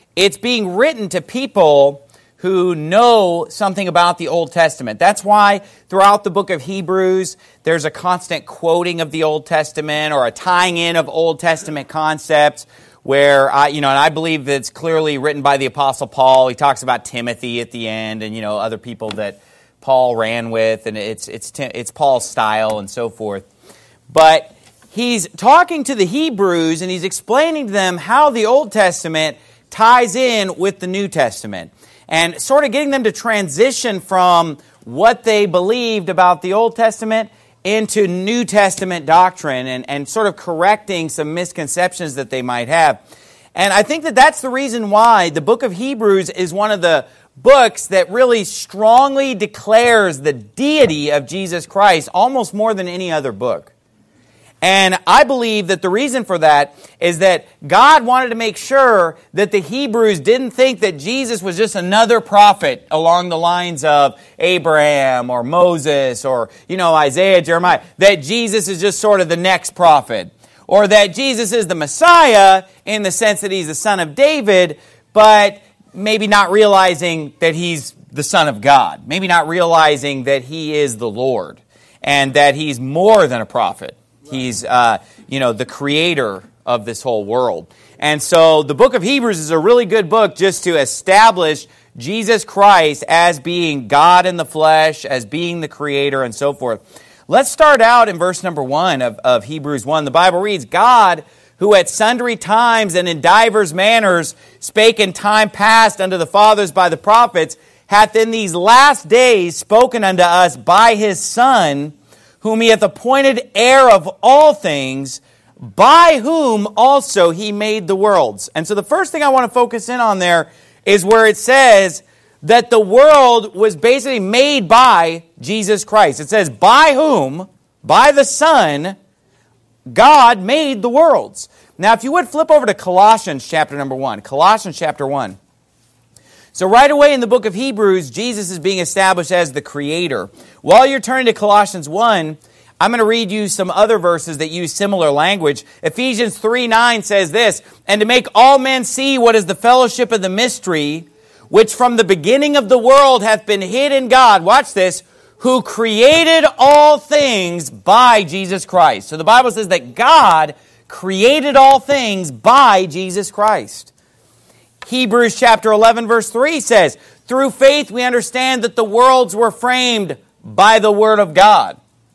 it's being written to people who know something about the Old Testament. That's why throughout the book of Hebrews, there's a constant quoting of the Old Testament or a tying in of Old Testament concepts where, and I believe that it's clearly written by the Apostle Paul. He talks about Timothy at the end and, other people that Paul ran with, and it's Paul's style and so forth. But he's talking to the Hebrews, and he's explaining to them how the Old Testament ties in with the New Testament, and sort of getting them to transition from what they believed about the Old Testament into New Testament doctrine and sort of correcting some misconceptions that they might have. And I think that that's the reason why the book of Hebrews is one of the books that really strongly declares the deity of Jesus Christ almost more than any other book. And I believe that the reason for that is that God wanted to make sure that the Hebrews didn't think that Jesus was just another prophet along the lines of Abraham or Moses or, Isaiah, Jeremiah, that Jesus is just sort of the next prophet, or that Jesus is the Messiah in the sense that he's the son of David, but maybe not realizing that he's the Son of God, maybe not realizing that he is the Lord and that he's more than a prophet. He's, the creator of this whole world. And so the book of Hebrews is a really good book just to establish Jesus Christ as being God in the flesh, as being the creator, and so forth. Let's start out in verse number 1 of Hebrews 1. The Bible reads, God, who at sundry times and in divers manners spake in time past unto the fathers by the prophets, hath in these last days spoken unto us by his Son, whom he hath appointed heir of all things, by whom also he made the worlds. And so the first thing I want to focus in on there is where it says that the world was basically made by Jesus Christ. It says, by whom, by the Son, God made the worlds. Now, if you would flip over to Colossians chapter number 1. Colossians chapter 1. So right away in the book of Hebrews, Jesus is being established as the creator. While you're turning to Colossians 1, I'm going to read you some other verses that use similar language. Ephesians 3:9 says this, and to make all men see what is the fellowship of the mystery, which from the beginning of the world hath been hid in God, watch this, who created all things by Jesus Christ. So the Bible says that God created all things by Jesus Christ. Hebrews chapter 11 verse 3 says, through faith we understand that the worlds were framed by the word of God,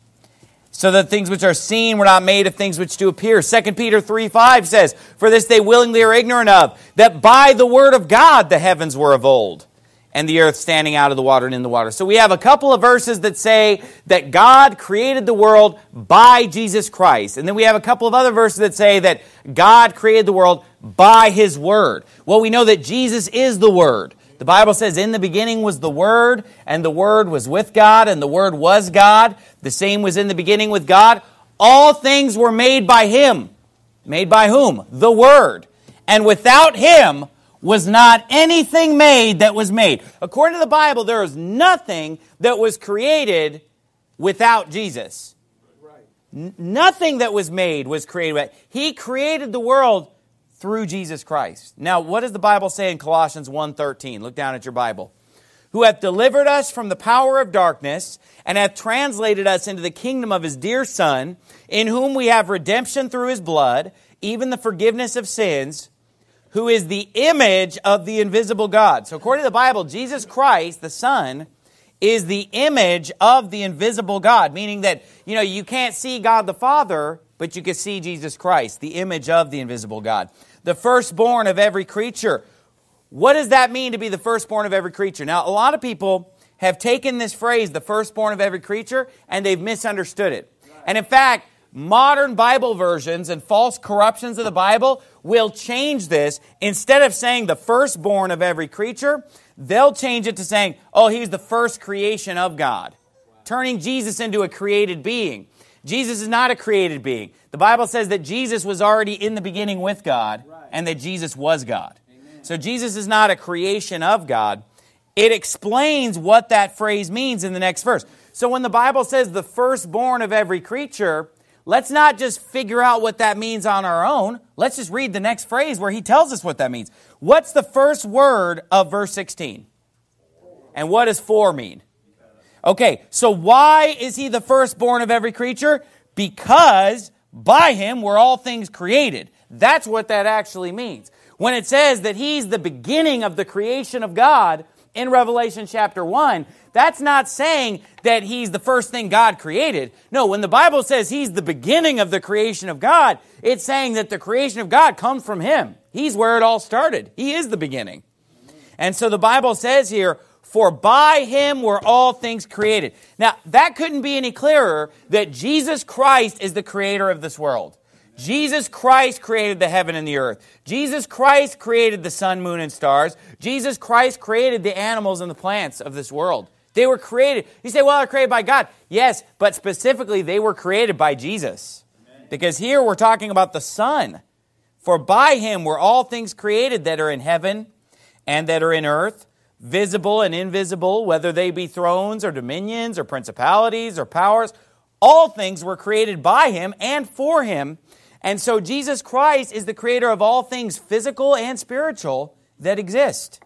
so that things which are seen were not made of things which do appear. 2 Peter 3:5 says, for this they willingly are ignorant of, that by the word of God the heavens were of old, and the earth standing out of the water and in the water. So we have a couple of verses that say that God created the world by Jesus Christ. And then we have a couple of other verses that say that God created the world by his word. Well, we know that Jesus is the Word. The Bible says, in the beginning was the Word, and the Word was with God, and the Word was God. The same was in the beginning with God. All things were made by him. Made by whom? The Word. And without him was not anything made that was made. According to the Bible, there is nothing that was created without Jesus. Right. Nothing that was made was created. He created the world through Jesus Christ. Now, what does the Bible say in Colossians 1:13? Look down at your Bible. Who hath delivered us from the power of darkness, and hath translated us into the kingdom of his dear Son, in whom we have redemption through his blood, even the forgiveness of sins, who is the image of the invisible God. So according to the Bible, Jesus Christ, the Son, is the image of the invisible God, meaning that, you can't see God the Father, but you can see Jesus Christ, the image of the invisible God. The firstborn of every creature. What does that mean to be the firstborn of every creature? Now, a lot of people have taken this phrase, the firstborn of every creature, and they've misunderstood it. And in fact, modern Bible versions and false corruptions of the Bible will change this. Instead of saying the firstborn of every creature, they'll change it to saying, he's the first creation of God, turning Jesus into a created being. Jesus is not a created being. The Bible says that Jesus was already in the beginning with God, and that Jesus was God. Amen. So Jesus is not a creation of God. It explains what that phrase means in the next verse. So when the Bible says the firstborn of every creature, let's not just figure out what that means on our own. Let's just read the next phrase where he tells us what that means. What's the first word of verse 16? And what does for mean? Okay, so why is he the firstborn of every creature? Because by him were all things created. That's what that actually means. When it says that he's the beginning of the creation of God in Revelation chapter 1, that's not saying that he's the first thing God created. No, when the Bible says he's the beginning of the creation of God, it's saying that the creation of God comes from him. He's where it all started. He is the beginning. And so the Bible says here, for by him were all things created. Now, that couldn't be any clearer that Jesus Christ is the creator of this world. Jesus Christ created the heaven and the earth. Jesus Christ created the sun, moon, and stars. Jesus Christ created the animals and the plants of this world. They were created. You say, well, they're created by God. Yes, but specifically, they were created by Jesus. Amen. Because here we're talking about the Son. For by him were all things created that are in heaven and that are in earth, visible and invisible, whether they be thrones or dominions or principalities or powers. All things were created by him and for him. And so Jesus Christ is the creator of all things physical and spiritual that exist.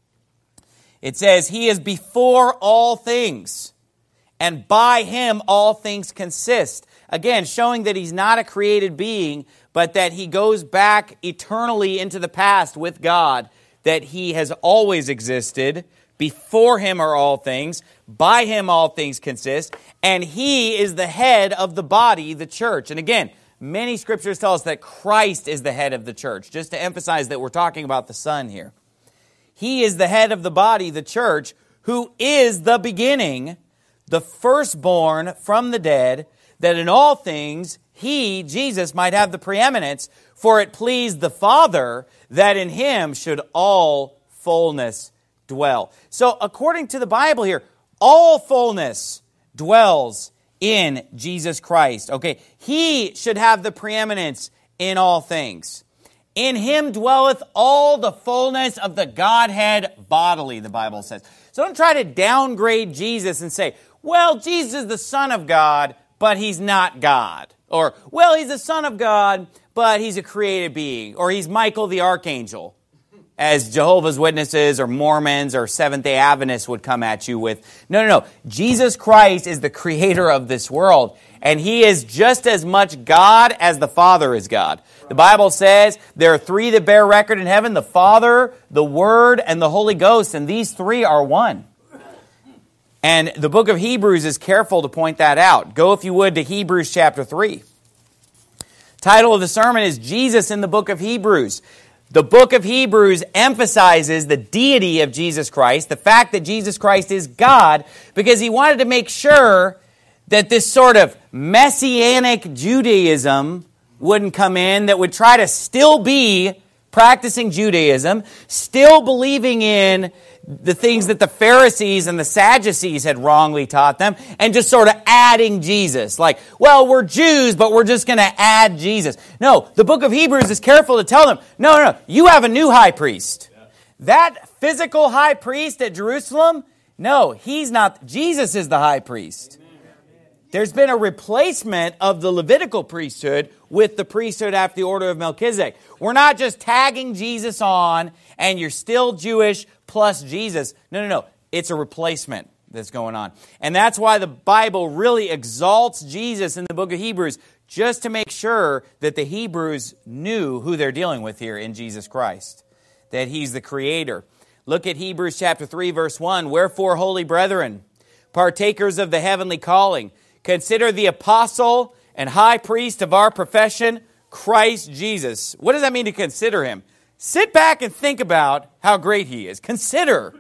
It says, he is before all things, and by him all things consist. Again, showing that he's not a created being, but that he goes back eternally into the past with God, that he has always existed. Before him are all things, by him all things consist, and he is the head of the body, the church. And again, many scriptures tell us that Christ is the head of the church, just to emphasize that we're talking about the Son here. He is the head of the body, the church, who is the beginning, the firstborn from the dead, that in all things he, Jesus, might have the preeminence, for it pleased the Father that in him should all fullness dwell. So according to the Bible here, all fullness dwells in Jesus Christ. Okay, he should have the preeminence in all things. In him dwelleth all the fullness of the Godhead bodily, the Bible says. So don't try to downgrade Jesus and say, well, Jesus is the Son of God, but he's not God. Or, well, he's the Son of God, but he's a created being. Or he's Michael the Archangel, as Jehovah's Witnesses or Mormons or Seventh-day Adventists would come at you with. No. Jesus Christ is the creator of this world, and he is just as much God as the Father is God. The Bible says there are three that bear record in heaven, the Father, the Word, and the Holy Ghost, and these three are one. And the book of Hebrews is careful to point that out. Go, if you would, to Hebrews chapter 3. Title of the sermon is Jesus in the book of Hebrews. The book of Hebrews emphasizes the deity of Jesus Christ, the fact that Jesus Christ is God, because he wanted to make sure that this sort of messianic Judaism wouldn't come in, that would try to still be practicing Judaism, still believing in the things that the Pharisees and the Sadducees had wrongly taught them, and just sort of adding Jesus. Like, well, we're Jews, but we're just going to add Jesus. No, the book of Hebrews is careful to tell them, no, you have a new high priest. Yeah. That physical high priest at Jerusalem, no, he's not. Jesus is the high priest. There's been a replacement of the Levitical priesthood with the priesthood after the order of Melchizedek. We're not just tagging Jesus on and you're still Jewish plus Jesus. No. It's a replacement that's going on. And that's why the Bible really exalts Jesus in the book of Hebrews, just to make sure that the Hebrews knew who they're dealing with here in Jesus Christ, that he's the creator. Look at Hebrews chapter 3, verse 1. Wherefore, holy brethren, partakers of the heavenly calling, consider the apostle and high priest of our profession, Christ Jesus. What does that mean to consider him? Sit back and think about how great he is. Consider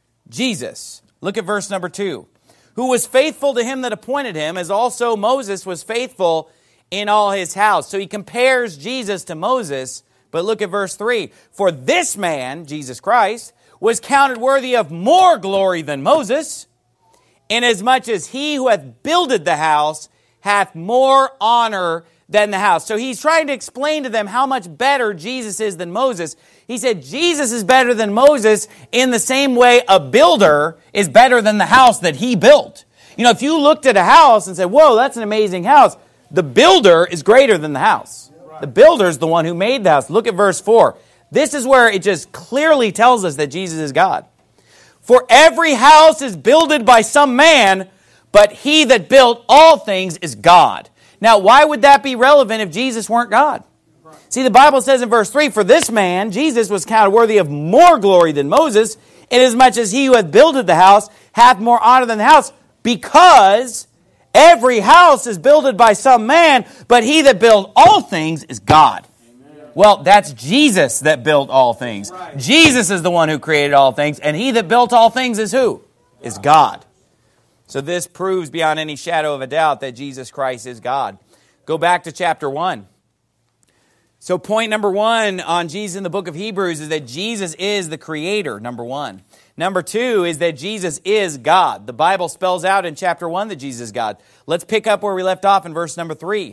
Jesus. Look at verse number 2. Who was faithful to him that appointed him, as also Moses was faithful in all his house. So he compares Jesus to Moses. But look at verse 3. For this man, Jesus Christ, was counted worthy of more glory than Moses, inasmuch as he who hath builded the house hath more honor than the house. So he's trying to explain to them how much better Jesus is than Moses. He said Jesus is better than Moses in the same way a builder is better than the house that he built. You know, if you looked at a house and said, whoa, that's an amazing house, The builder is greater than the house. The builder is the one who made the house. Look at verse 4. This is where it just clearly tells us that Jesus is God. For every house is builded by some man, but he that built all things is God. Now, why would that be relevant if Jesus weren't God? See, the Bible says in verse 3, for this man, Jesus, was counted worthy of more glory than Moses, inasmuch as he who hath builded the house hath more honor than the house, because every house is builded by some man, but he that built all things is God. Amen. Well, that's Jesus that built all things. Right. Jesus is the one who created all things, and he that built all things is who? Is God. So this proves beyond any shadow of a doubt that Jesus Christ is God. Go back to chapter 1. So point number 1 on Jesus in the book of Hebrews is that Jesus is the Creator, number 1. Number 2 is that Jesus is God. The Bible spells out in chapter 1 that Jesus is God. Let's pick up where we left off in verse number 3.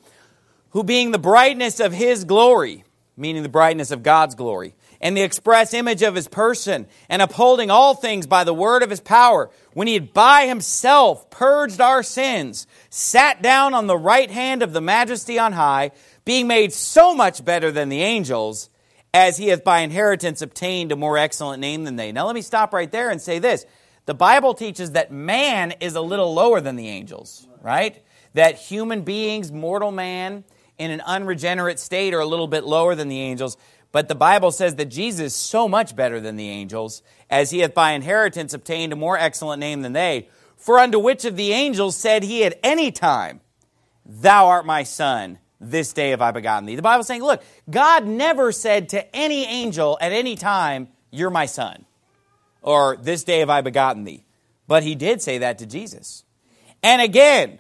Who being the brightness of His glory, meaning the brightness of God's glory, and the express image of His person, and upholding all things by the word of His power, when He had by Himself purged our sins, sat down on the right hand of the Majesty on high, being made so much better than the angels, as He hath by inheritance obtained a more excellent name than they. Now let me stop right there and say this. The Bible teaches that man is a little lower than the angels, right? That human beings, mortal man, in an unregenerate state are a little bit lower than the angels. But the Bible says that Jesus is so much better than the angels, as He hath by inheritance obtained a more excellent name than they. For unto which of the angels said He at any time, Thou art my Son, this day have I begotten thee. The Bible is saying, look, God never said to any angel at any time, You're my son, or this day have I begotten thee. But He did say that to Jesus. And again,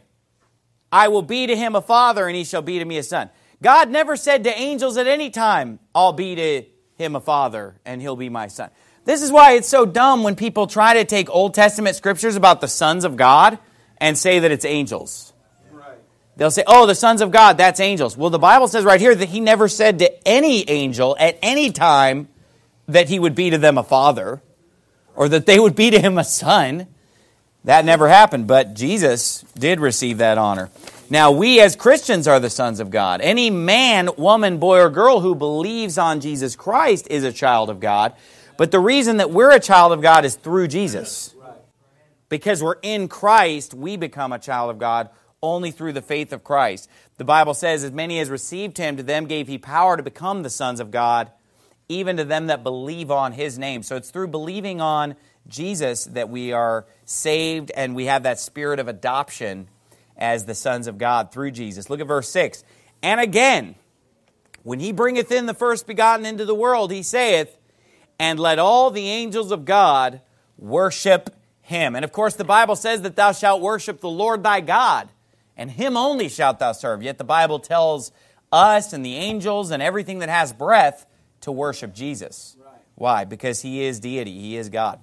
I will be to him a father, and he shall be to me a son. God never said to angels at any time, I'll be to him a father, and he'll be my son. This is why it's so dumb when people try to take Old Testament scriptures about the sons of God and say that it's angels. They'll say, oh, the sons of God, that's angels. Well, the Bible says right here that He never said to any angel at any time that He would be to them a father or that they would be to Him a son. That never happened, but Jesus did receive that honor. Now, we as Christians are the sons of God. Any man, woman, boy, or girl who believes on Jesus Christ is a child of God. But the reason that we're a child of God is through Jesus. Because we're in Christ, we become a child of God only through the faith of Christ. The Bible says, as many as received Him, to them gave He power to become the sons of God, even to them that believe on His name. So it's through believing on Jesus that we are saved, and we have that spirit of adoption as the sons of God through Jesus. Look at verse 6. And again, when He bringeth in the first begotten into the world, He saith, and let all the angels of God worship Him. And of course, the Bible says that thou shalt worship the Lord thy God, and Him only shalt thou serve. Yet the Bible tells us and the angels and everything that has breath to worship Jesus. Right. Why? Because He is deity. He is God.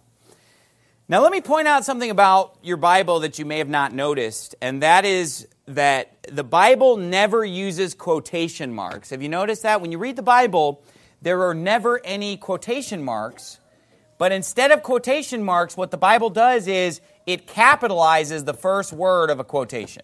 Now let me point out something about your Bible that you may have not noticed, and that is that the Bible never uses quotation marks. Have you noticed that? When you read the Bible, there are never any quotation marks, but instead of quotation marks, what the Bible does is it capitalizes the first word of a quotation.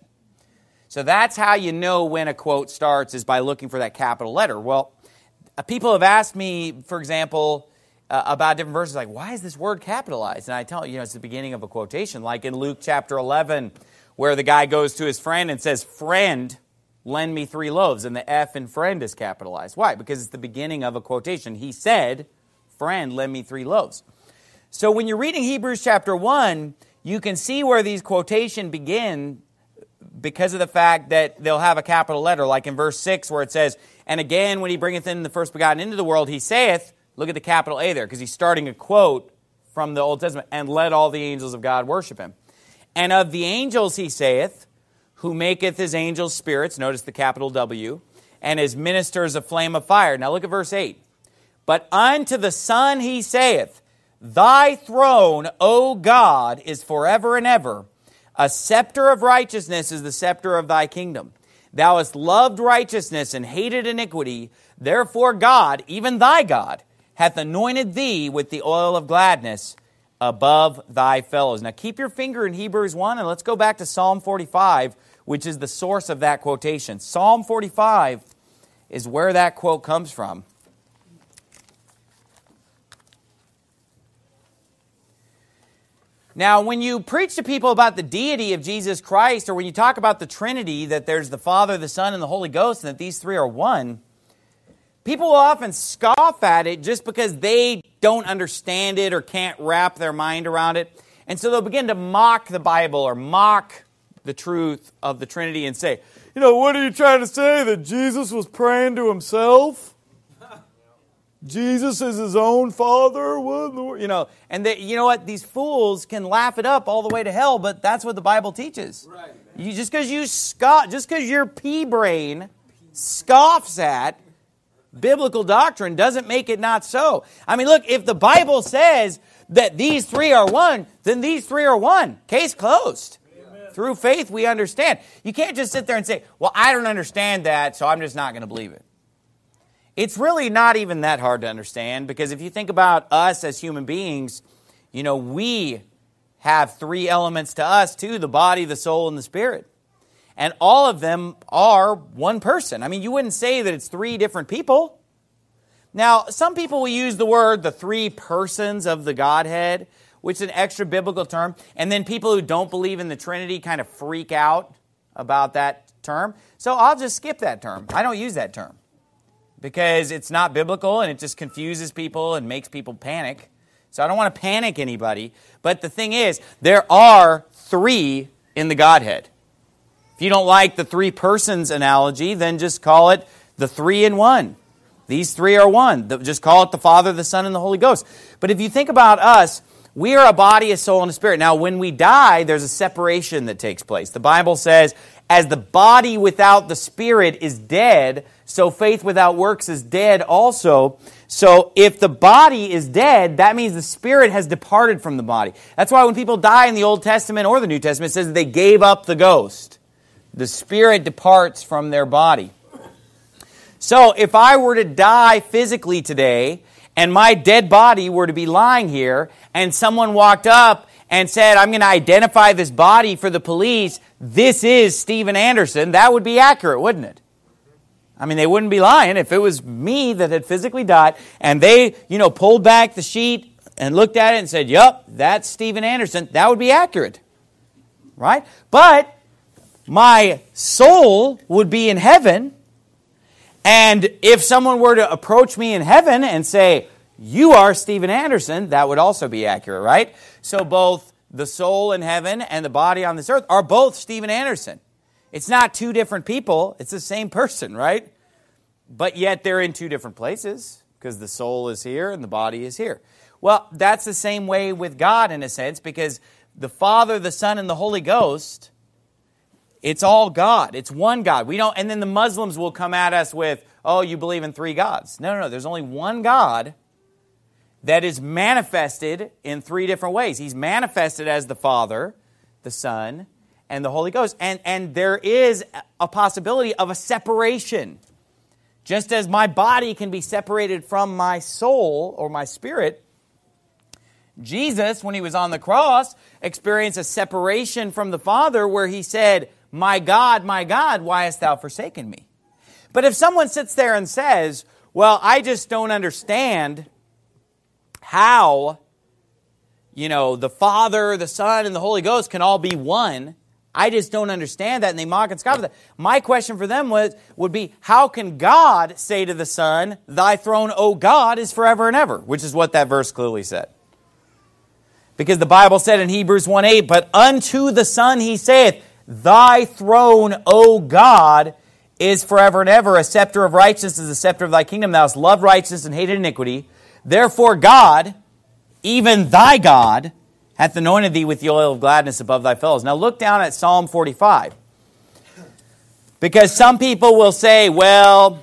So that's how you know when a quote starts, is by looking for that capital letter. Well, people have asked me, for example, about different verses, like, why is this word capitalized? And I tell you, it's the beginning of a quotation, like in Luke chapter 11, where the guy goes to his friend and says, friend, lend me 3 loaves, and the F in friend is capitalized. Why? Because it's the beginning of a quotation. He said, friend, lend me 3 loaves. So when you're reading Hebrews chapter 1, you can see where these quotations begin because of the fact that they'll have a capital letter, like in verse 6 where it says, and again, when He bringeth in the first begotten into the world, He saith, look at the capital A there, because he's starting a quote from the Old Testament, and let all the angels of God worship Him. And of the angels He saith, who maketh His angels spirits, notice the capital W, and His ministers a flame of fire. Now look at verse 8. But unto the Son He saith, Thy throne, O God, is forever and ever. A scepter of righteousness is the scepter of Thy kingdom. Thou hast loved righteousness and hated iniquity. Therefore God, even Thy God, hath anointed Thee with the oil of gladness above Thy fellows. Now keep your finger in Hebrews 1, and let's go back to Psalm 45, which is the source of that quotation. Psalm 45 is where that quote comes from. Now, when you preach to people about the deity of Jesus Christ, or when you talk about the Trinity, that there's the Father, the Son, and the Holy Ghost, and that these three are one, people will often scoff at it just because they don't understand it or can't wrap their mind around it. And so they'll begin to mock the Bible or mock the truth of the Trinity and say, what are you trying to say? That Jesus was praying to himself? Jesus is his own Father? And you know what? These fools can laugh it up all the way to hell, but that's what the Bible teaches. Right. Just because your pea brain scoffs at biblical doctrine doesn't make it not so. I mean, look, if the Bible says that these three are one, then these three are one. Case closed. Amen. Through faith, we understand. You can't just sit there and say, well, I don't understand that, so I'm just not going to believe it. It's really not even that hard to understand, because if you think about us as human beings, we have three elements to us too: the body, the soul, and the spirit. And all of them are one person. I mean, you wouldn't say that it's three different people. Now, some people will use the word the three persons of the Godhead, which is an extra biblical term. And then people who don't believe in the Trinity kind of freak out about that term. So I'll just skip that term. I don't use that term because it's not biblical and it just confuses people and makes people panic. So I don't want to panic anybody. But the thing is, there are three in the Godhead. If you don't like the three persons analogy, then just call it the three in one. These three are one. Just call it the Father, the Son, and the Holy Ghost. But if you think about us, we are a body, a soul, and a spirit. Now, when we die, there's a separation that takes place. The Bible says, as the body without the spirit is dead, so faith without works is dead also. So if the body is dead, that means the spirit has departed from the body. That's why when people die in the Old Testament or the New Testament, it says they gave up the ghost. The spirit departs from their body. So if I were to die physically today, and my dead body were to be lying here, and someone walked up and said, I'm going to identify this body for the police, this is Steven Anderson, that would be accurate, wouldn't it? I mean, they wouldn't be lying if it was me that had physically died, and they, pulled back the sheet and looked at it and said, yup, that's Steven Anderson, that would be accurate. Right? But my soul would be in heaven, and if someone were to approach me in heaven and say, you are Steven Anderson, that would also be accurate, right? So both the soul in heaven and the body on this earth are both Steven Anderson. It's not two different people, it's the same person, right? But yet they're in two different places, because the soul is here and the body is here. Well, that's the same way with God in a sense, because the Father, the Son, and the Holy Ghost, it's all God. It's one God. And then the Muslims will come at us with, oh, you believe in three gods. No. There's only one God that is manifested in three different ways. He's manifested as the Father, the Son, and the Holy Ghost. And there is a possibility of a separation. Just as my body can be separated from my soul or my spirit, Jesus, when he was on the cross, experienced a separation from the Father where he said, my God, why hast thou forsaken me? But if someone sits there and says, well, I just don't understand how, the Father, the Son, and the Holy Ghost can all be one. I just don't understand that, and they mock and scoff at that. My question for them would be, how can God say to the Son, thy throne, O God, is forever and ever? Which is what that verse clearly said. Because the Bible said in Hebrews 1:8, but unto the Son he saith, thy throne, O God, is forever and ever. A scepter of righteousness is the scepter of thy kingdom. Thou hast loved righteousness and hated iniquity. Therefore God, even thy God, hath anointed thee with the oil of gladness above thy fellows. Now look down at Psalm 45. Because some people will say, well,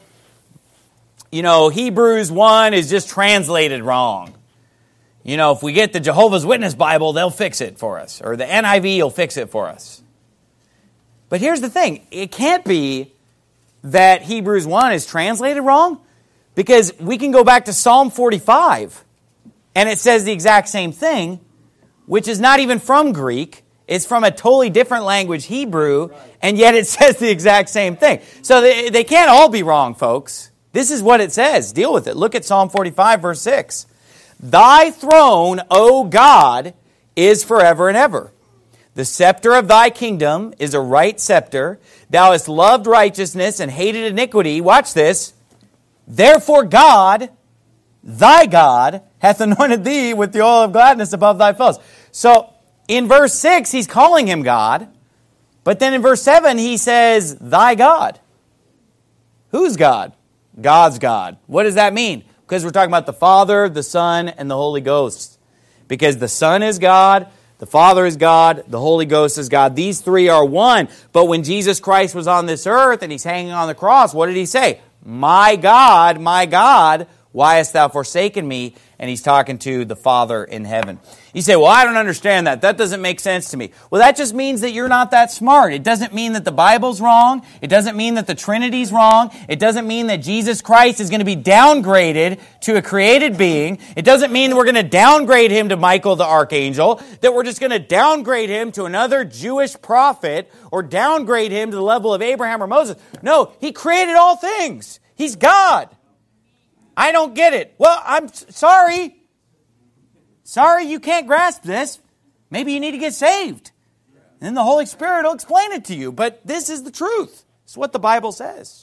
Hebrews 1 is just translated wrong. If we get the Jehovah's Witness Bible, they'll fix it for us. Or the NIV will fix it for us. But here's the thing. It can't be that Hebrews 1 is translated wrong, because we can go back to Psalm 45, and it says the exact same thing, which is not even from Greek. It's from a totally different language, Hebrew, and yet it says the exact same thing. So they can't all be wrong, folks. This is what it says. Deal with it. Look at Psalm 45, verse 6. Thy throne, O God, is forever and ever. The scepter of thy kingdom is a right scepter. Thou hast loved righteousness and hated iniquity. Watch this. Therefore God, thy God, hath anointed thee with the oil of gladness above thy fellows. So in verse 6, he's calling him God. But then in verse 7, he says, thy God. Who's God? God's God. What does that mean? Because we're talking about the Father, the Son, and the Holy Ghost. Because the Son is God, the Father is God, the Holy Ghost is God. These three are one. But when Jesus Christ was on this earth and he's hanging on the cross, what did he say? My God, why hast thou forsaken me? And he's talking to the Father in heaven. You say, well, I don't understand that. That doesn't make sense to me. Well, that just means that you're not that smart. It doesn't mean that the Bible's wrong. It doesn't mean that the Trinity's wrong. It doesn't mean that Jesus Christ is going to be downgraded to a created being. It doesn't mean that we're going to downgrade him to Michael the archangel, that we're just going to downgrade him to another Jewish prophet or downgrade him to the level of Abraham or Moses. No, he created all things. He's God. I don't get it. Well, I'm sorry. Sorry you can't grasp this. Maybe you need to get saved. And then the Holy Spirit will explain it to you. But this is the truth. It's what the Bible says.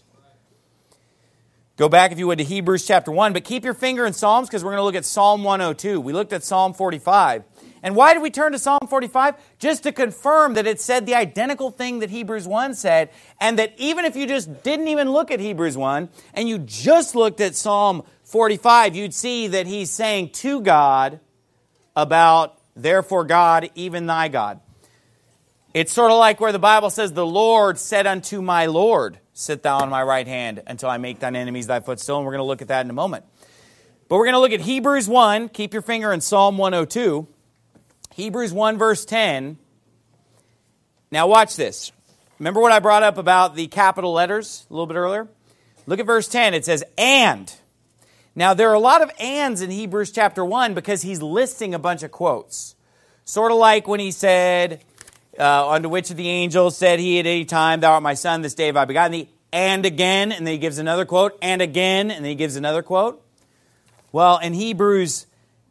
Go back, if you would, to Hebrews chapter 1. But keep your finger in Psalms, because we're going to look at Psalm 102. We looked at Psalm 45. And why did we turn to Psalm 45? Just to confirm that it said the identical thing that Hebrews 1 said, and that even if you just didn't even look at Hebrews 1, and you just looked at Psalm 45, you'd see that he's saying to God about, therefore God, even thy God. It's sort of like where the Bible says, the Lord said unto my Lord, sit thou on my right hand until I make thine enemies thy footstool. And we're going to look at that in a moment. But we're going to look at Hebrews 1. Keep your finger in Psalm 102. Hebrews 1 verse 10. Now watch this. Remember what I brought up about the capital letters a little bit earlier? Look at verse 10. It says, and. Now there are a lot of ands in Hebrews chapter 1 because he's listing a bunch of quotes. Sort of like when he said, unto which of the angels said he at any time, thou art my son, this day have I begotten thee, and again, and then he gives another quote, and again, and then he gives another quote. Well, in Hebrews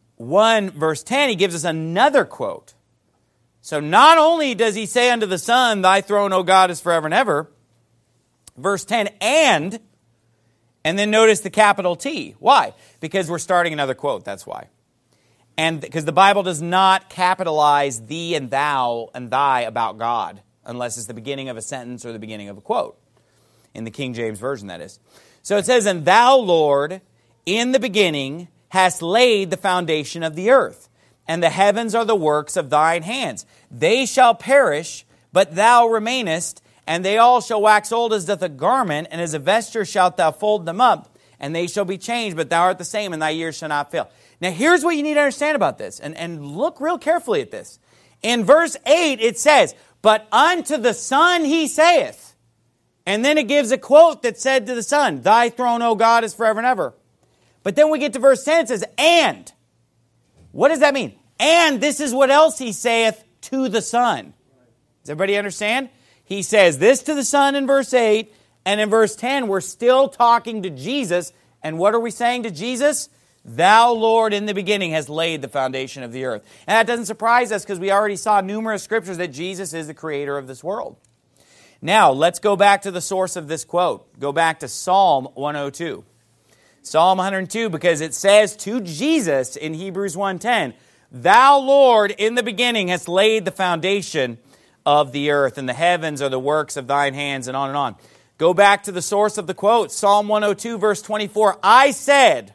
1 verse 10, he gives us another quote. So not only does he say unto the Son, thy throne, O God, is forever and ever, verse 10, and then notice the capital T. Why? Because we're starting another quote, that's why. And because the Bible does not capitalize thee and thou and thy about God, unless it's the beginning of a sentence or the beginning of a quote. In the King James Version, that is. So it says, and thou, Lord, in the beginning hast laid the foundation of the earth, and the heavens are the works of thine hands. They shall perish, but thou remainest, and they all shall wax old as doth a garment, and as a vesture shalt thou fold them up, and they shall be changed, but thou art the same, and thy years shall not fail. Now here's what you need to understand about this, and look real carefully at this. In verse 8 it says, but unto the Son he saith. And then it gives a quote that said to the Son, thy throne, O God, is forever and ever. But then we get to verse 10, it says, and. What does that mean? And this is what else he saith to the Son. Does everybody understand? He says this to the Son in verse 8, and in verse 10, we're still talking to Jesus. And what are we saying to Jesus? Thou, Lord, in the beginning has laid the foundation of the earth. And that doesn't surprise us because we already saw numerous scriptures that Jesus is the creator of this world. Now, let's go back to the source of this quote. Go back to Psalm 102. Psalm 102, because it says to Jesus in Hebrews 1:10, thou, Lord, in the beginning hast laid the foundation of the earth, and the heavens are the works of thine hands, and on and on. Go back to the source of the quote, Psalm 102, verse 24. I said,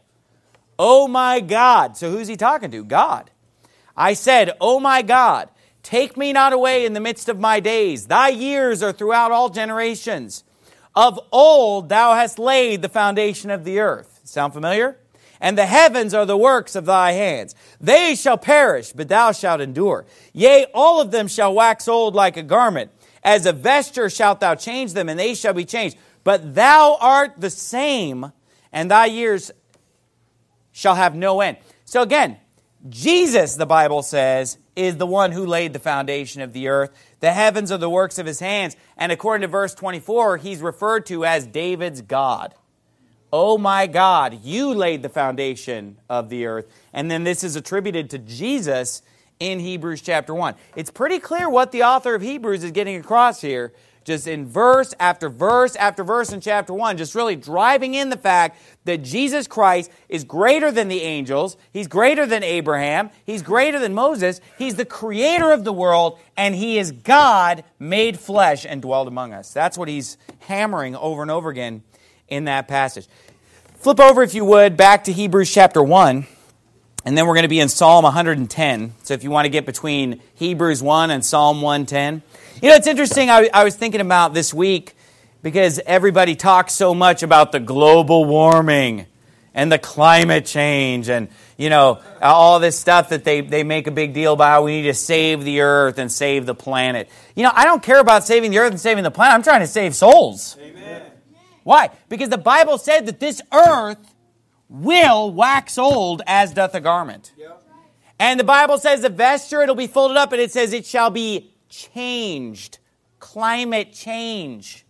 O my God. So who's he talking to? God. I said, O my God, take me not away in the midst of my days. Thy years are throughout all generations. Of old thou hast laid the foundation of the earth. Sound familiar? And the heavens are the works of thy hands. They shall perish, but thou shalt endure. Yea, all of them shall wax old like a garment. As a vesture shalt thou change them, and they shall be changed. But thou art the same, and thy years shall have no end. So again, Jesus, the Bible says, is the one who laid the foundation of the earth. The heavens are the works of his hands. And according to verse 24, he's referred to as David's God. Oh my God, you laid the foundation of the earth. And then this is attributed to Jesus in Hebrews chapter 1. It's pretty clear what the author of Hebrews is getting across here. Just in verse after verse after verse in chapter 1, just really driving in the fact that Jesus Christ is greater than the angels, he's greater than Abraham, he's greater than Moses, he's the creator of the world, and he is God made flesh and dwelled among us. That's what he's hammering over and over again in that passage. Flip over, if you would, back to Hebrews chapter 1, and then we're going to be in Psalm 110. So if you want to get between Hebrews 1 and Psalm 110. You know, it's interesting, I was thinking about this week, because everybody talks so much about the global warming and the climate change and, you know, all this stuff that they make a big deal about. We need to save the earth and save the planet. You know, I don't care about saving the earth and saving the planet. I'm trying to save souls. Amen. Why? Because the Bible said that this earth will wax old as doth a garment. Yep. And the Bible says the vesture, it'll be folded up, and it says it shall be changed. Climate change.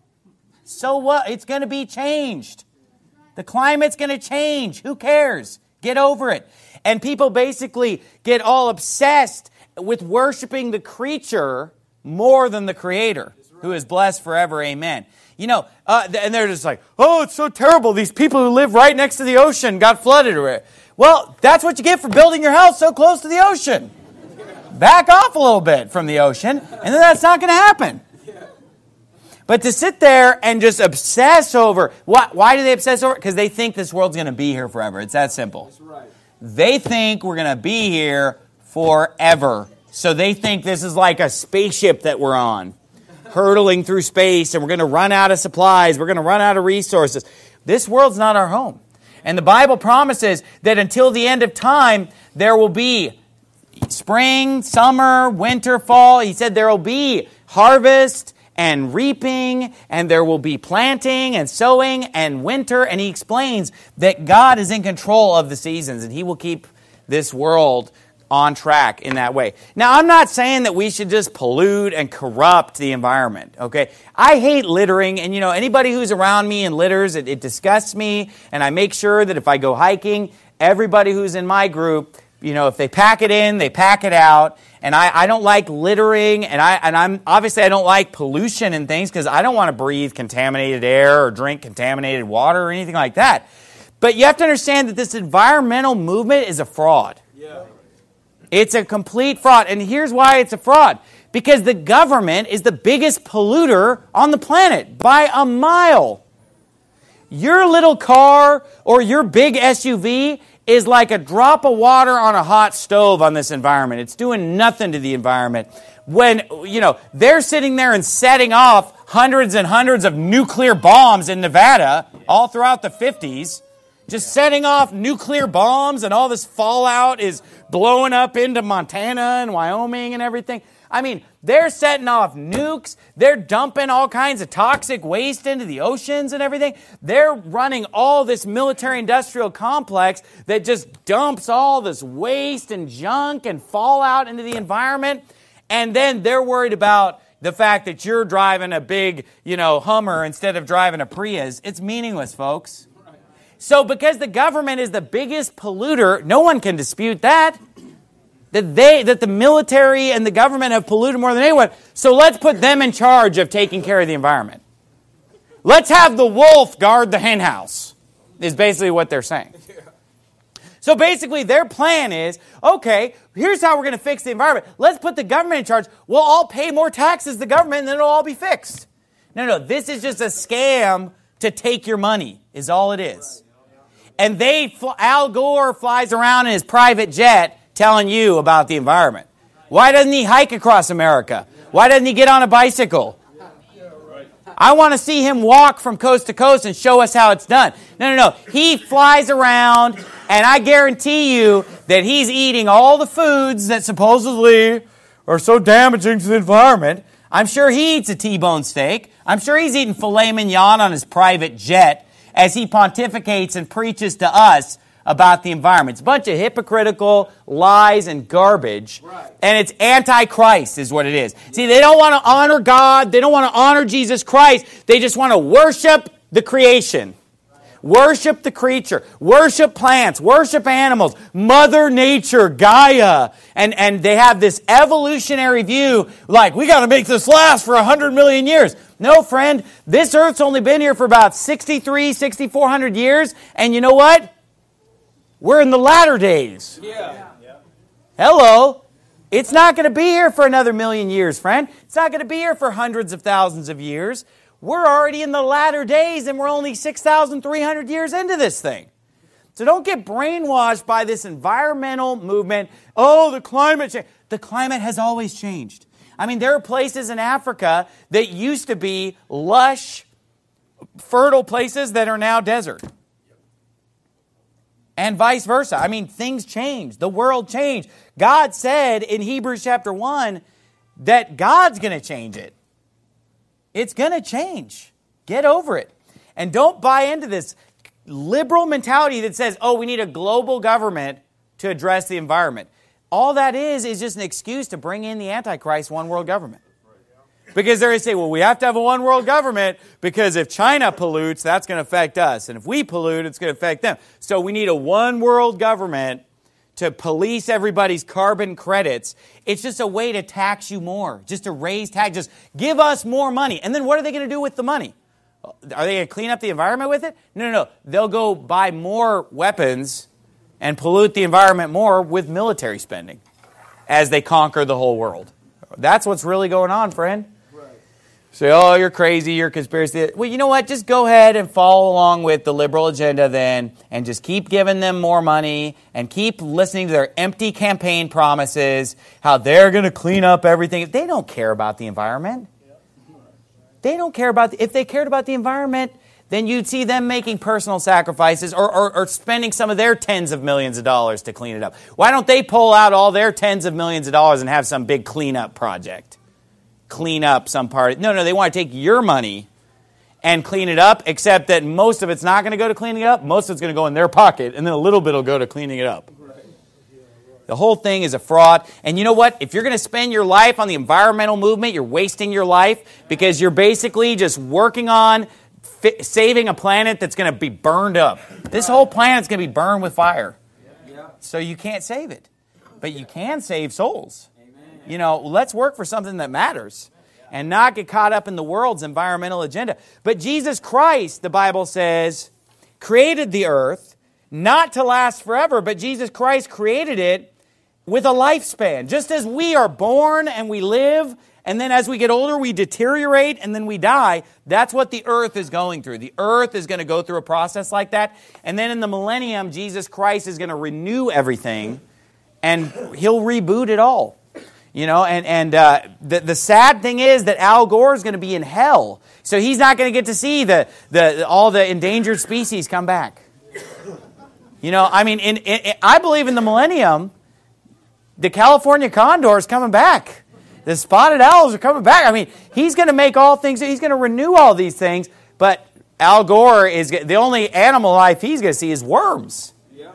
So what? It's going to be changed. The climate's going to change. Who cares? Get over it. And people basically get all obsessed with worshiping the creature more than the Creator, who is blessed forever. Amen. You know, and they're just like, oh, it's so terrible. These people who live right next to the ocean got flooded. Well, that's what you get for building your house so close to the ocean. Back off a little bit from the ocean, and then that's not going to happen. But to sit there and just obsess over, why do they obsess over it? Because they think this world's going to be here forever. It's that simple. That's right. They think we're going to be here forever. So they think this is like a spaceship that we're on, hurtling through space, and we're going to run out of supplies. We're going to run out of resources. This world's not our home. And the Bible promises that until the end of time, there will be spring, summer, winter, fall. He said there will be harvest and reaping, and there will be planting and sowing and winter. And he explains that God is in control of the seasons, and he will keep this world on track in that way. Now, I'm not saying that we should just pollute and corrupt the environment, okay? I hate littering, and you know, anybody who's around me and litters, it disgusts me, and I make sure that if I go hiking, everybody who's in my group, you know, if they pack it in, they pack it out. And I don't like littering, and I'm obviously I don't like pollution and things, because I don't want to breathe contaminated air or drink contaminated water or anything like that. But you have to understand that this environmental movement is a fraud. Yeah. It's a complete fraud. And here's why it's a fraud. Because the government is the biggest polluter on the planet by a mile. Your little car or your big SUV is like a drop of water on a hot stove on this environment. It's doing nothing to the environment. When, you know, they're sitting there and setting off hundreds and hundreds of nuclear bombs in Nevada all throughout the 50s, just setting off nuclear bombs, and all this fallout is blowing up into Montana and Wyoming and everything. I mean, they're setting off nukes. They're dumping all kinds of toxic waste into the oceans and everything. They're running all this military-industrial complex that just dumps all this waste and junk and fallout into the environment. And then they're worried about the fact that you're driving a big, you know, Hummer instead of driving a Prius. It's meaningless, folks. So because the government is the biggest polluter, no one can dispute that. That the military and the government have polluted more than anyone. So let's put them in charge of taking care of the environment. Let's have the wolf guard the hen house, is basically what they're saying. So basically their plan is, okay, here's how we're going to fix the environment. Let's put the government in charge. We'll all pay more taxes to the government, and then it'll all be fixed. No, this is just a scam to take your money, is all it is. And Al Gore flies around in his private jet telling you about the environment. Why doesn't he hike across America? Why doesn't he get on a bicycle? I want to see him walk from coast to coast and show us how it's done. No. He flies around, and I guarantee you that he's eating all the foods that supposedly are so damaging to the environment. I'm sure he eats a T-bone steak. I'm sure he's eating filet mignon on his private jet as he pontificates and preaches to us about the environment. It's a bunch of hypocritical lies and garbage. Right. And it's anti-Christ is what it is. See, they don't want to honor God. They don't want to honor Jesus Christ. They just want to worship the creation. Worship the creature. Worship plants. Worship animals. Mother Nature, Gaia. And they have this evolutionary view like, we got to make this last for 100 million years. No, friend. This earth's only been here for about 6,400 years. And you know what? We're in the latter days. Yeah. Hello. It's not going to be here for another million years, friend. It's not going to be here for hundreds of thousands of years. We're already in the latter days, and we're only 6,300 years into this thing. So don't get brainwashed by this environmental movement. Oh, the climate change. The climate has always changed. I mean, there are places in Africa that used to be lush, fertile places that are now desert. And vice versa. I mean, things change. The world changed. God said in Hebrews chapter 1 that God's going to change it. It's going to change. Get over it. And don't buy into this liberal mentality that says, oh, we need a global government to address the environment. All that is just an excuse to bring in the Antichrist one world government. Because they're going to say, well, we have to have a one world government because if China pollutes, that's going to affect us. And if we pollute, it's going to affect them. So we need a one world government to police everybody's carbon credits. It's just a way to tax you more, just to raise tax. Just give us more money. And then what are they going to do with the money? Are they going to clean up the environment with it? No. They'll go buy more weapons and pollute the environment more with military spending as they conquer the whole world. That's what's really going on, friend. Say, oh, you're crazy, you're conspiracy. Well, you know what? Just go ahead and follow along with the liberal agenda then and just keep giving them more money and keep listening to their empty campaign promises, how they're going to clean up everything. They don't care about the environment. They don't care about if they cared about the environment, then you'd see them making personal sacrifices or spending some of their tens of millions of dollars to clean it up. Why don't they pull out all their tens of millions of dollars and have some big cleanup project? Clean up some part. No, they want to take your money and clean it up, except that most of it's not going to go to cleaning it up. Most of it's going to go in their pocket, and then a little bit will go to cleaning it up. The whole thing is a fraud. And you know what? If you're going to spend your life on the environmental movement, you're wasting your life because you're basically just working on saving a planet that's going to be burned up. This whole planet's going to be burned with fire. So you can't save it. But you can save souls. You know, let's work for something that matters and not get caught up in the world's environmental agenda. But Jesus Christ, the Bible says, created the earth not to last forever, but Jesus Christ created it with a lifespan. Just as we are born and we live, and then as we get older, we deteriorate and then we die. That's what the earth is going through. The earth is going to go through a process like that. And then in the millennium, Jesus Christ is going to renew everything and He'll reboot it all. You know, and the sad thing is that Al Gore is going to be in hell. So he's not going to get to see all the endangered species come back. You know, I mean, I believe in the millennium, the California condor is coming back. The spotted owls are coming back. I mean, he's going to make all things, he's going to renew all these things. But Al Gore is, the only animal life he's going to see is worms.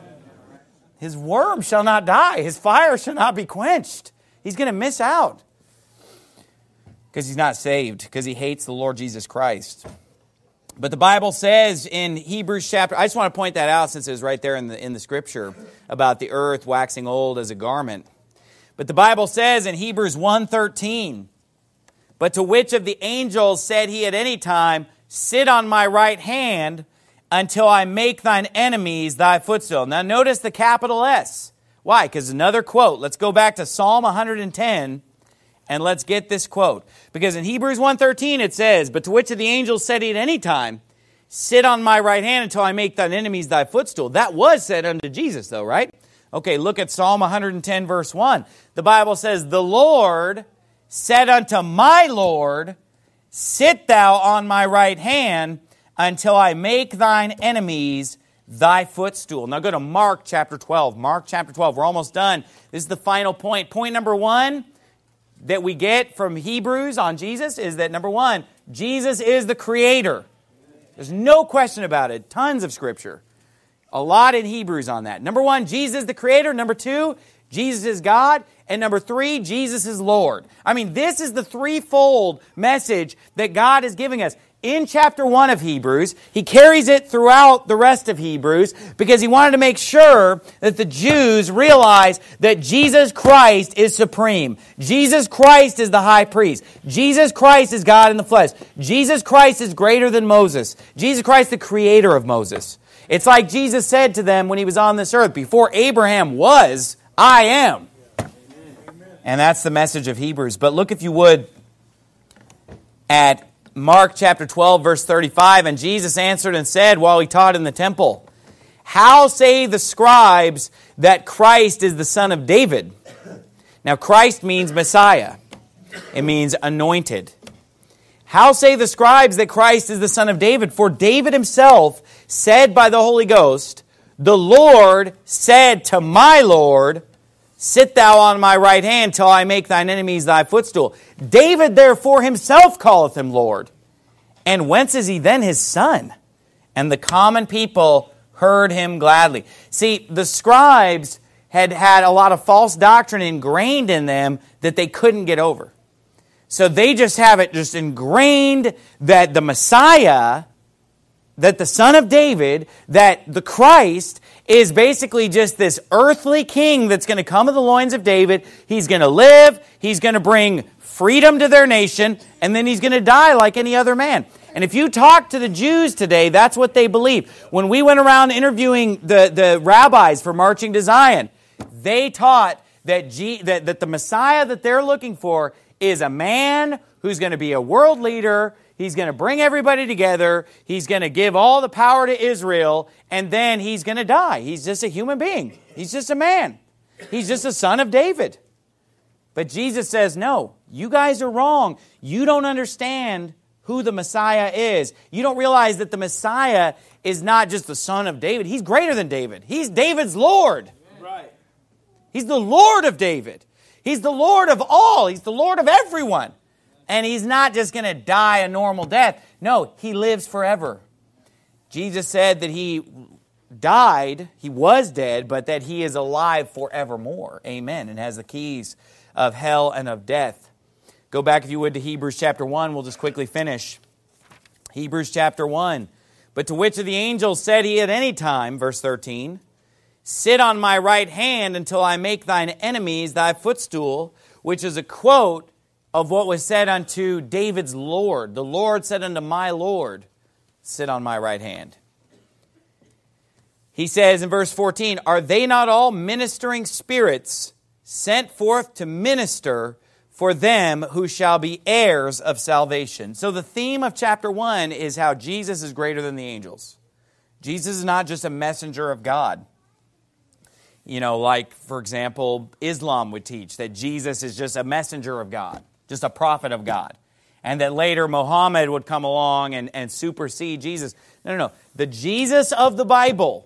His worm shall not die. His fire shall not be quenched. He's going to miss out because he's not saved, because he hates the Lord Jesus Christ. But the Bible says in Hebrews chapter, I just want to point that out since it was right there in the scripture about the earth waxing old as a garment. But the Bible says in Hebrews 1:13, but to which of the angels said he at any time, sit on my right hand until I make thine enemies thy footstool. Now notice the capital S. Why? Because another quote. Let's go back to Psalm 110 and let's get this quote. Because in Hebrews 1:13 it says, but to which of the angels said he at any time, sit on my right hand until I make thine enemies thy footstool. That was said unto Jesus though, right? Okay, look at Psalm 110 verse 1. The Bible says, the Lord said unto my Lord, sit thou on my right hand until I make thine enemies thy footstool. Now go to Mark chapter 12. Mark chapter 12. We're almost done. This is the final point. Point number one that we get from Hebrews on Jesus is that, number one, Jesus is the creator. There's no question about it. Tons of scripture. A lot in Hebrews on that. Number 1, Jesus is the creator. Number 2, Jesus is God. And number 3, Jesus is Lord. I mean, this is the threefold message that God is giving us. In chapter 1 of Hebrews, he carries it throughout the rest of Hebrews because he wanted to make sure that the Jews realize that Jesus Christ is supreme. Jesus Christ is the high priest. Jesus Christ is God in the flesh. Jesus Christ is greater than Moses. Jesus Christ, the creator of Moses. It's like Jesus said to them when he was on this earth, before Abraham was, I am. And that's the message of Hebrews. But look, if you would, at Mark chapter 12, verse 35, and Jesus answered and said while he taught in the temple, how say the scribes that Christ is the son of David? Now, Christ means Messiah. It means anointed. How say the scribes that Christ is the son of David? For David himself said by the Holy Ghost, the Lord said to my Lord, sit thou on my right hand till I make thine enemies thy footstool. David therefore himself calleth him Lord. And whence is he then his son? And the common people heard him gladly. See, the scribes had a lot of false doctrine ingrained in them that they couldn't get over. So they just have it just ingrained that the Messiah, that the son of David, that the Christ is basically just this earthly king that's going to come of the loins of David. He's going to live, he's going to bring freedom to their nation, and then he's going to die like any other man. And if you talk to the Jews today, that's what they believe. When we went around interviewing the rabbis for Marching to Zion, they taught that the Messiah that they're looking for is a man who's going to be a world leader. He's going to bring everybody together. He's going to give all the power to Israel, and then he's going to die. He's just a human being. He's just a man. He's just a son of David. But Jesus says, no, you guys are wrong. You don't understand who the Messiah is. You don't realize that the Messiah is not just the son of David. He's greater than David. He's David's Lord. Right. He's the Lord of David. He's the Lord of all. He's the Lord of everyone. And he's not just going to die a normal death. No, he lives forever. Jesus said that he died, he was dead, but that he is alive forevermore. Amen. And has the keys of hell and of death. Go back, if you would, to Hebrews chapter 1. We'll just quickly finish. Hebrews chapter 1. But to which of the angels said he at any time, verse 13, sit on my right hand until I make thine enemies thy footstool, which is a quote of what was said unto David's Lord. The Lord said unto my Lord, sit on my right hand. He says in verse 14, are they not all ministering spirits sent forth to minister for them who shall be heirs of salvation? So the theme of chapter 1 is how Jesus is greater than the angels. Jesus is not just a messenger of God. You know, like, for example, Islam would teach that Jesus is just a messenger of God, just a prophet of God. And that later Muhammad would come along and supersede Jesus. No. The Jesus of the Bible,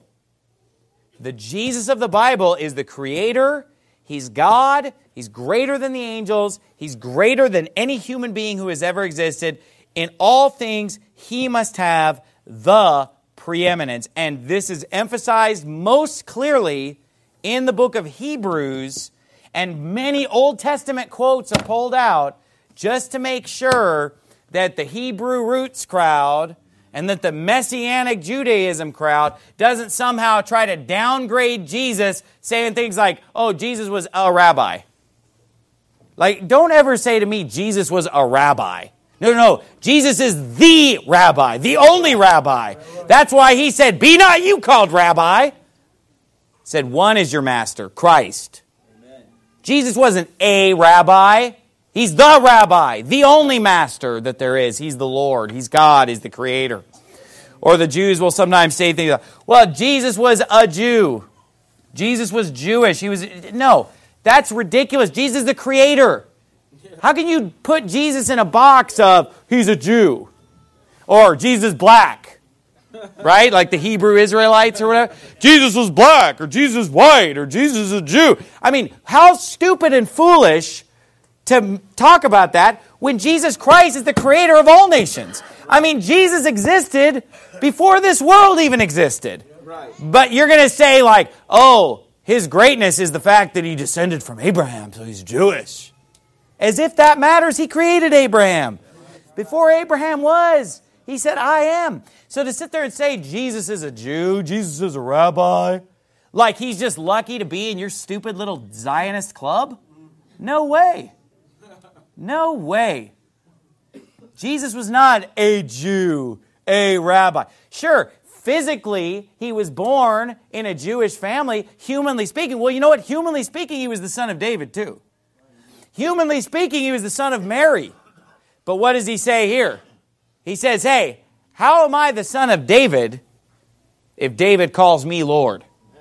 is the Creator. He's God. He's greater than the angels. He's greater than any human being who has ever existed. In all things, he must have the preeminence. And this is emphasized most clearly in the book of Hebrews. And many Old Testament quotes are pulled out just to make sure that the Hebrew roots crowd and that the Messianic Judaism crowd doesn't somehow try to downgrade Jesus, saying things like, oh, Jesus was a rabbi. Like, don't ever say to me, Jesus was a rabbi. No. Jesus is the rabbi, the only rabbi. That's why he said, be not you called rabbi. He said, one is your master, Christ. Amen. Jesus wasn't a rabbi. He's the rabbi, the only master that there is. He's the Lord. He's God. He's the Creator. Or the Jews will sometimes say things like, well, Jesus was a Jew. Jesus was Jewish. No, that's ridiculous. Jesus is the Creator. How can you put Jesus in a box of, he's a Jew? Or Jesus is black. Right? Like the Hebrew Israelites or whatever. Jesus was black, or Jesus is white, or Jesus is a Jew. I mean, how stupid and foolish to talk about that when Jesus Christ is the Creator of all nations. I mean, Jesus existed before this world even existed. But you're going to say like, oh, his greatness is the fact that he descended from Abraham, so he's Jewish. As if that matters, he created Abraham. Before Abraham was, he said, I am. So to sit there and say Jesus is a Jew, Jesus is a rabbi, like he's just lucky to be in your stupid little Zionist club? No way. No way. Jesus was not a Jew, a rabbi. Sure, physically, he was born in a Jewish family, humanly speaking. Well, you know what? Humanly speaking, he was the son of David too. Humanly speaking, he was the son of Mary. But what does he say here? He says, hey, how am I the son of David if David calls me Lord?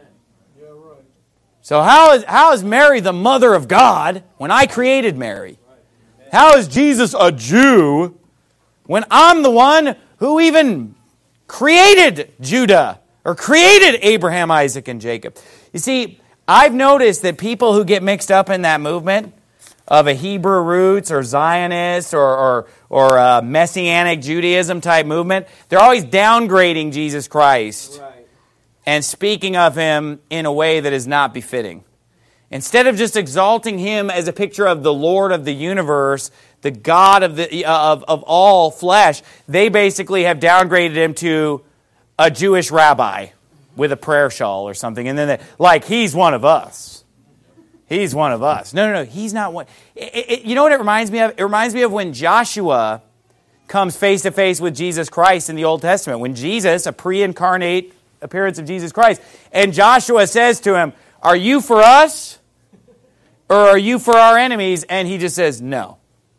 So how is Mary the mother of God when I created Mary? How is Jesus a Jew when I'm the one who even created Judah or created Abraham, Isaac, and Jacob? You see, I've noticed that people who get mixed up in that movement of a Hebrew roots or Zionist or Messianic Judaism type movement, they're always downgrading Jesus Christ and speaking of him in a way that is not befitting. Instead of just exalting him as a picture of the Lord of the universe, the God of all flesh, they basically have downgraded him to a Jewish rabbi with a prayer shawl or something, and then like he's one of us. He's one of us. No, he's not one. You know what it reminds me of? It reminds me of when Joshua comes face to face with Jesus Christ in the Old Testament. When Jesus, a pre-incarnate appearance of Jesus Christ, and Joshua says to him, are you for us or are you for our enemies? And he just says, no.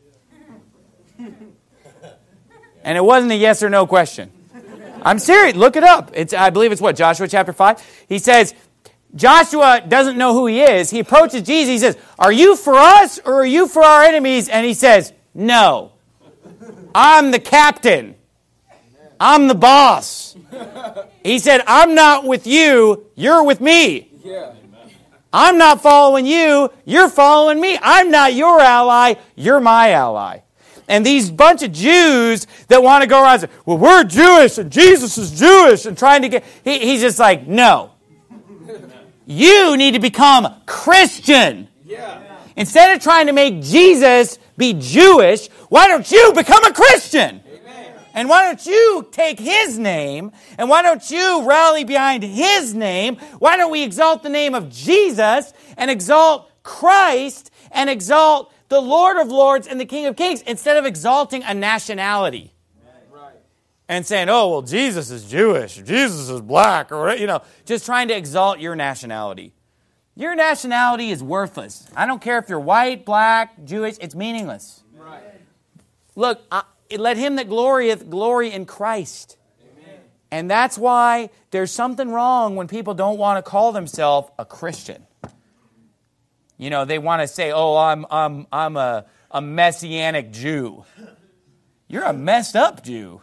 And it wasn't a yes or no question. I'm serious. Look it up. I believe it's what? Joshua chapter 5? He says, Joshua doesn't know who he is. He approaches Jesus. He says, are you for us or are you for our enemies? And he says, no. I'm the captain. I'm the boss. He said, I'm not with you. You're with me. I'm not following you. You're following me. I'm not your ally. You're my ally. And these bunch of Jews that want to go around and say, well, we're Jewish and Jesus is Jewish and trying to get... He's just like, no. You need to become Christian. Instead of trying to make Jesus be Jewish, why don't you become a Christian? And why don't you take his name? And why don't you rally behind his name? Why don't we exalt the name of Jesus and exalt Christ and exalt the Lord of Lords and the King of Kings instead of exalting a nationality? And saying, oh, well, Jesus is Jewish, Jesus is black, or, just trying to exalt your nationality. Your nationality is worthless. I don't care if you're white, black, Jewish, it's meaningless. Look, let him that glorieth glory in Christ. Amen. And that's why there's something wrong when people don't want to call themselves a Christian. They want to say, oh, I'm a Messianic Jew. You're a messed up Jew.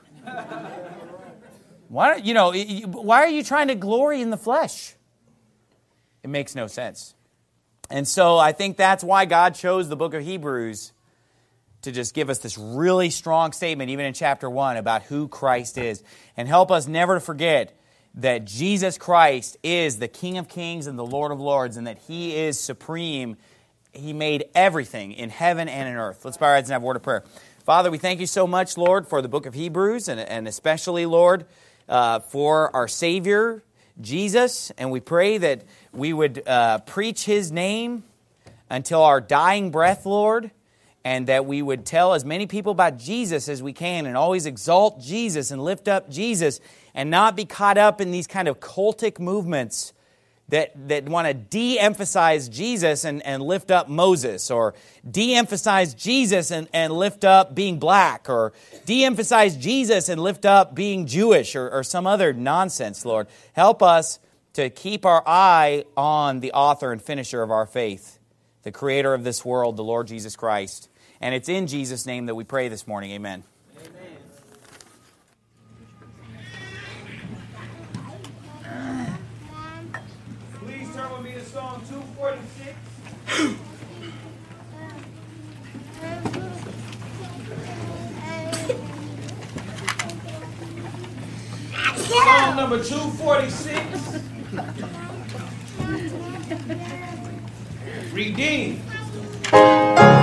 Why are you trying to glory in the flesh? It makes no sense. And so I think that's why God chose the book of Hebrews to just give us this really strong statement, even in chapter 1, about who Christ is. And help us never to forget that Jesus Christ is the King of Kings and the Lord of Lords, and that He is supreme. He made everything in heaven and in earth. Let's bow our heads and have a word of prayer. Father, we thank you so much, Lord, for the book of Hebrews, and especially, Lord, for our Savior, Jesus. And we pray that we would preach His name until our dying breath, Lord, and that we would tell as many people about Jesus as we can and always exalt Jesus and lift up Jesus and not be caught up in these kind of cultic movements that want to de-emphasize Jesus and lift up Moses, or de-emphasize Jesus and lift up being black, or de-emphasize Jesus and lift up being Jewish, or some other nonsense, Lord. Help us to keep our eye on the author and finisher of our faith, the creator of this world, the Lord Jesus Christ. And it's in Jesus' name that we pray this morning. Amen. Please turn with me to Psalm 246. Psalm number number 246. Redeemed.